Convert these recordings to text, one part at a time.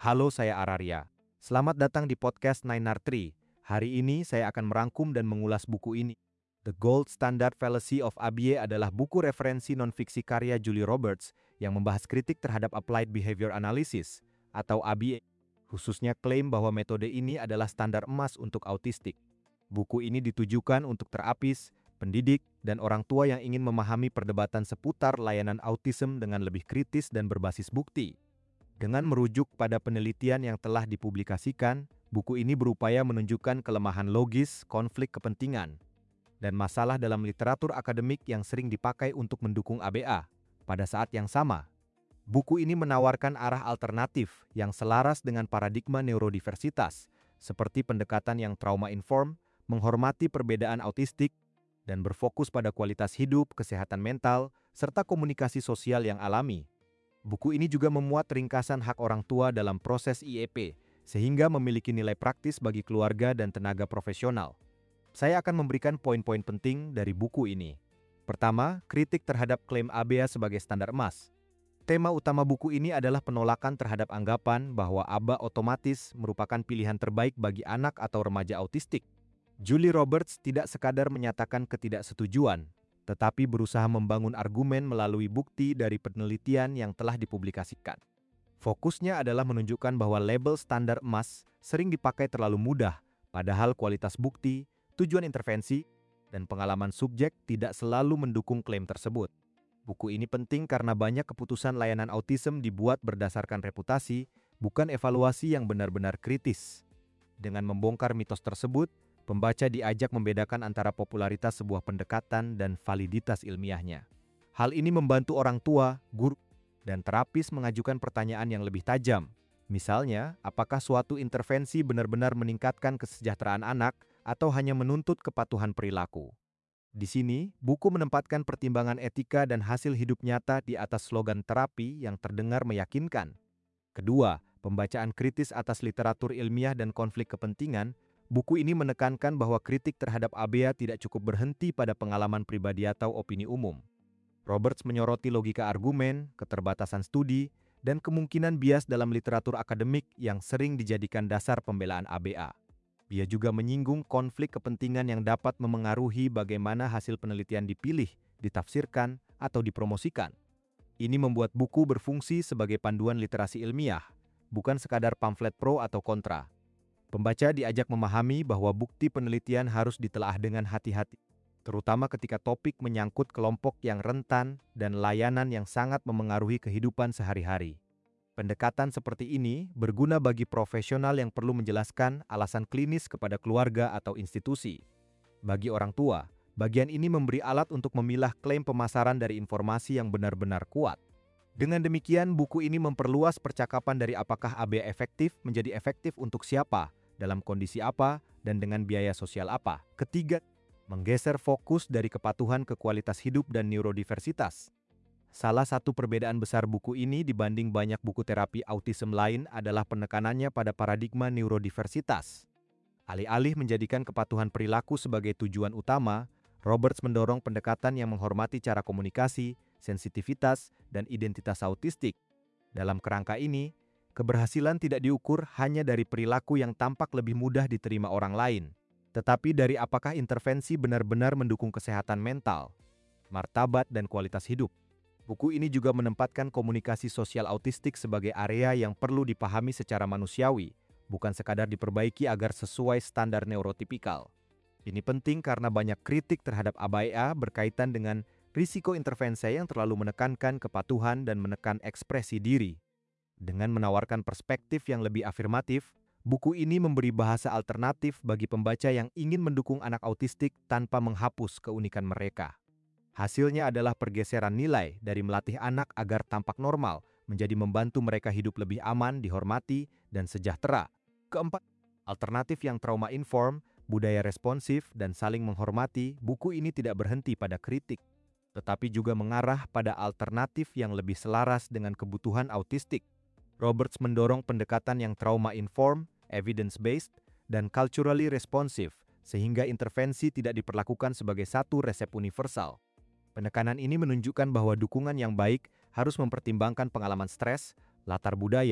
Halo, saya Araria. Selamat datang di podcast 9R3. Hari ini saya akan merangkum dan mengulas buku ini. The Gold Standard Fallacy of ABA adalah buku referensi non-fiksi karya Julie Roberts yang membahas kritik terhadap Applied Behavior Analysis atau ABA, khususnya klaim bahwa metode ini adalah standar emas untuk autistik. Buku ini ditujukan untuk terapis, pendidik, dan orang tua yang ingin memahami perdebatan seputar layanan autism dengan lebih kritis dan berbasis bukti. Dengan merujuk pada penelitian yang telah dipublikasikan, buku ini berupaya menunjukkan kelemahan logis, konflik kepentingan, dan masalah dalam literatur akademik yang sering dipakai untuk mendukung ABA. Pada saat yang sama, buku ini menawarkan arah alternatif yang selaras dengan paradigma neurodiversitas, seperti pendekatan yang trauma-informed, menghormati perbedaan autistik, dan berfokus pada kualitas hidup, kesehatan mental, serta komunikasi sosial yang alami. Buku ini juga memuat ringkasan hak orang tua dalam proses IEP, sehingga memiliki nilai praktis bagi keluarga dan tenaga profesional. Saya akan memberikan poin-poin penting dari buku ini. Pertama, kritik terhadap klaim ABA sebagai standar emas. Tema utama buku ini adalah penolakan terhadap anggapan bahwa ABA otomatis merupakan pilihan terbaik bagi anak atau remaja autistik. Julie Roberts tidak sekadar menyatakan ketidaksetujuan, tetapi berusaha membangun argumen melalui bukti dari penelitian yang telah dipublikasikan. Fokusnya adalah menunjukkan bahwa label standar emas sering dipakai terlalu mudah, padahal kualitas bukti, tujuan intervensi, dan pengalaman subjek tidak selalu mendukung klaim tersebut. Buku ini penting karena banyak keputusan layanan autism dibuat berdasarkan reputasi, bukan evaluasi yang benar-benar kritis. Dengan membongkar mitos tersebut, pembaca diajak membedakan antara popularitas sebuah pendekatan dan validitas ilmiahnya. Hal ini membantu orang tua, guru, dan terapis mengajukan pertanyaan yang lebih tajam. Misalnya, apakah suatu intervensi benar-benar meningkatkan kesejahteraan anak atau hanya menuntut kepatuhan perilaku? Di sini, buku menempatkan pertimbangan etika dan hasil hidup nyata di atas slogan terapi yang terdengar meyakinkan. Kedua, pembacaan kritis atas literatur ilmiah dan konflik kepentingan. Buku ini menekankan bahwa kritik terhadap ABA tidak cukup berhenti pada pengalaman pribadi atau opini umum. Roberts menyoroti logika argumen, keterbatasan studi, dan kemungkinan bias dalam literatur akademik yang sering dijadikan dasar pembelaan ABA. Dia juga menyinggung konflik kepentingan yang dapat memengaruhi bagaimana hasil penelitian dipilih, ditafsirkan, atau dipromosikan. Ini membuat buku berfungsi sebagai panduan literasi ilmiah, bukan sekadar pamflet pro atau kontra. Pembaca diajak memahami bahwa bukti penelitian harus ditelaah dengan hati-hati, terutama ketika topik menyangkut kelompok yang rentan dan layanan yang sangat memengaruhi kehidupan sehari-hari. Pendekatan seperti ini berguna bagi profesional yang perlu menjelaskan alasan klinis kepada keluarga atau institusi. Bagi orang tua, bagian ini memberi alat untuk memilah klaim pemasaran dari informasi yang benar-benar kuat. Dengan demikian, buku ini memperluas percakapan dari apakah ABA efektif menjadi efektif untuk siapa, dalam kondisi apa, dan dengan biaya sosial apa. Ketiga, menggeser fokus dari kepatuhan ke kualitas hidup dan neurodiversitas. Salah satu perbedaan besar buku ini dibanding banyak buku terapi autism lain adalah penekanannya pada paradigma neurodiversitas. Alih-alih menjadikan kepatuhan perilaku sebagai tujuan utama, Roberts mendorong pendekatan yang menghormati cara komunikasi, sensitivitas, dan identitas autistik. Dalam kerangka ini, keberhasilan tidak diukur hanya dari perilaku yang tampak lebih mudah diterima orang lain, tetapi dari apakah intervensi benar-benar mendukung kesehatan mental, martabat, dan kualitas hidup. Buku ini juga menempatkan komunikasi sosial autistik sebagai area yang perlu dipahami secara manusiawi, bukan sekadar diperbaiki agar sesuai standar neurotipikal. Ini penting karena banyak kritik terhadap ABA berkaitan dengan risiko intervensi yang terlalu menekankan kepatuhan dan menekan ekspresi diri. Dengan menawarkan perspektif yang lebih afirmatif, buku ini memberi bahasa alternatif bagi pembaca yang ingin mendukung anak autistik tanpa menghapus keunikan mereka. Hasilnya adalah pergeseran nilai dari melatih anak agar tampak normal menjadi membantu mereka hidup lebih aman, dihormati, dan sejahtera. Keempat, alternatif yang trauma-informed, budaya responsif, dan saling menghormati. Buku ini tidak berhenti pada kritik, tetapi juga mengarah pada alternatif yang lebih selaras dengan kebutuhan autistik. Roberts mendorong pendekatan yang trauma-informed, evidence-based, dan culturally responsive, sehingga intervensi tidak diperlakukan sebagai satu resep universal. Penekanan ini menunjukkan bahwa dukungan yang baik harus mempertimbangkan pengalaman stres, latar budaya,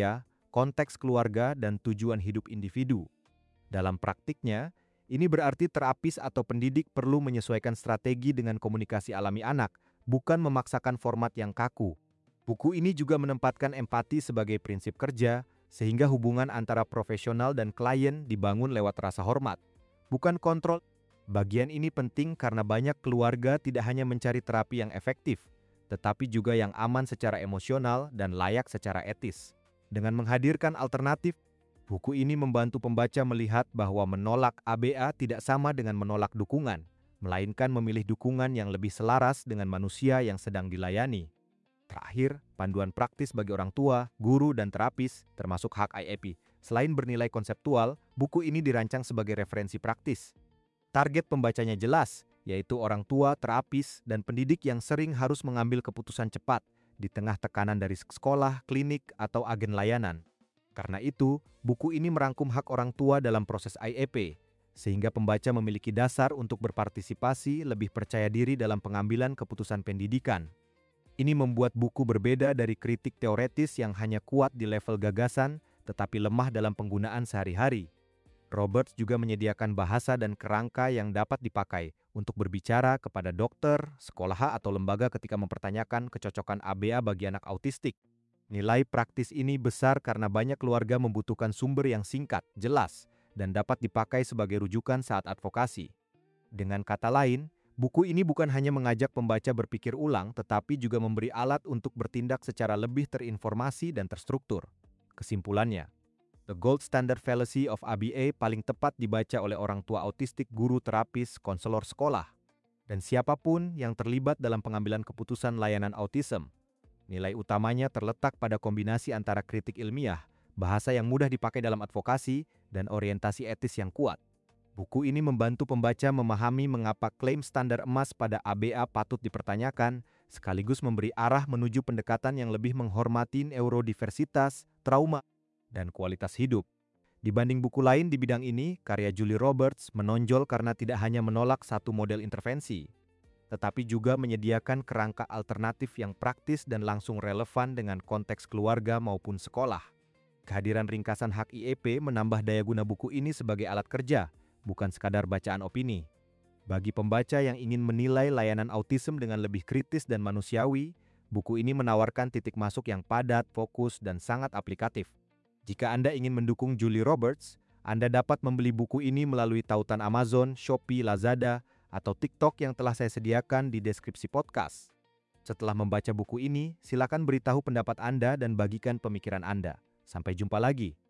konteks keluarga, dan tujuan hidup individu. Dalam praktiknya, ini berarti terapis atau pendidik perlu menyesuaikan strategi dengan komunikasi alami anak, bukan memaksakan format yang kaku. Buku ini juga menempatkan empati sebagai prinsip kerja, sehingga hubungan antara profesional dan klien dibangun lewat rasa hormat, bukan kontrol. Bagian ini penting karena banyak keluarga tidak hanya mencari terapi yang efektif, tetapi juga yang aman secara emosional dan layak secara etis. Dengan menghadirkan alternatif, buku ini membantu pembaca melihat bahwa menolak ABA tidak sama dengan menolak dukungan, melainkan memilih dukungan yang lebih selaras dengan manusia yang sedang dilayani. Terakhir, panduan praktis bagi orang tua, guru, dan terapis, termasuk hak IAP. Selain bernilai konseptual, buku ini dirancang sebagai referensi praktis. Target pembacanya jelas, yaitu orang tua, terapis, dan pendidik yang sering harus mengambil keputusan cepat di tengah tekanan dari sekolah, klinik, atau agen layanan. Karena itu, buku ini merangkum hak orang tua dalam proses IAP, sehingga pembaca memiliki dasar untuk berpartisipasi lebih percaya diri dalam pengambilan keputusan pendidikan. Ini membuat buku berbeda dari kritik teoretis yang hanya kuat di level gagasan, tetapi lemah dalam penggunaan sehari-hari. Roberts juga menyediakan bahasa dan kerangka yang dapat dipakai untuk berbicara kepada dokter, sekolah, atau lembaga ketika mempertanyakan kecocokan ABA bagi anak autistik. Nilai praktis ini besar karena banyak keluarga membutuhkan sumber yang singkat, jelas, dan dapat dipakai sebagai rujukan saat advokasi. Dengan kata lain, buku ini bukan hanya mengajak pembaca berpikir ulang, tetapi juga memberi alat untuk bertindak secara lebih terinformasi dan terstruktur. Kesimpulannya, The Gold Standard Fallacy of ABA paling tepat dibaca oleh orang tua autistik, guru, terapis, konselor sekolah, dan siapapun yang terlibat dalam pengambilan keputusan layanan autism. Nilai utamanya terletak pada kombinasi antara kritik ilmiah, bahasa yang mudah dipakai dalam advokasi, dan orientasi etis yang kuat. Buku ini membantu pembaca memahami mengapa klaim standar emas pada ABA patut dipertanyakan, sekaligus memberi arah menuju pendekatan yang lebih menghormati neurodiversitas, trauma, dan kualitas hidup. Dibanding buku lain di bidang ini, karya Julie Roberts menonjol karena tidak hanya menolak satu model intervensi, tetapi juga menyediakan kerangka alternatif yang praktis dan langsung relevan dengan konteks keluarga maupun sekolah. Kehadiran ringkasan hak IEP menambah daya guna buku ini sebagai alat kerja, bukan sekadar bacaan opini. Bagi pembaca yang ingin menilai layanan autism dengan lebih kritis dan manusiawi, buku ini menawarkan titik masuk yang padat, fokus, dan sangat aplikatif. Jika Anda ingin mendukung Julie Roberts, Anda dapat membeli buku ini melalui tautan Amazon, Shopee, Lazada, atau TikTok yang telah saya sediakan di deskripsi podcast. Setelah membaca buku ini, silakan beritahu pendapat Anda dan bagikan pemikiran Anda. Sampai jumpa lagi.